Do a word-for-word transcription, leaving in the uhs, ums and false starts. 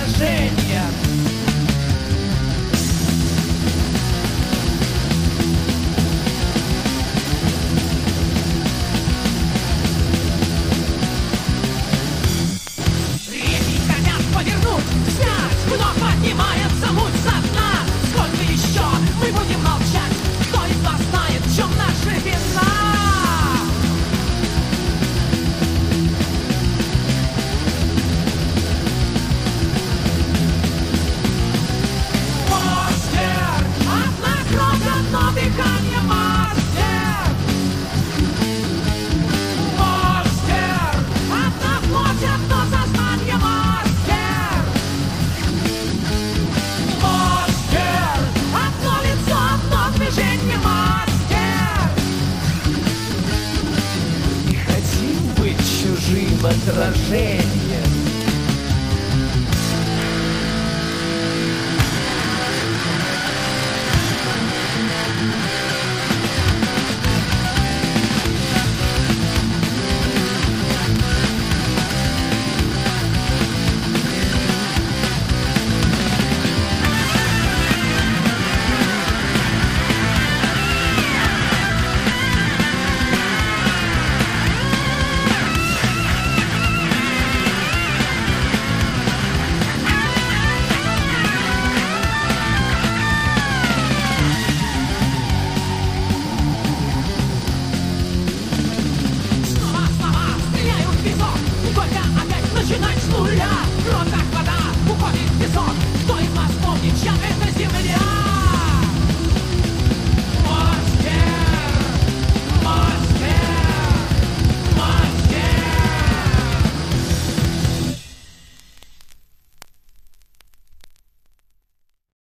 отражение. Реки хотят повернуть вспять, вновь поднимается муть со дна. Сколько еще мы будем молчать? Кто из вас знает, в чем наша вина? Мастер, одна кровь, одно дыхание, мастер. Мастер, одна плоть, одно сознание, мастер. Мастер, одно лицо, одно движение, мастер. Не хотим быть чужим отражением.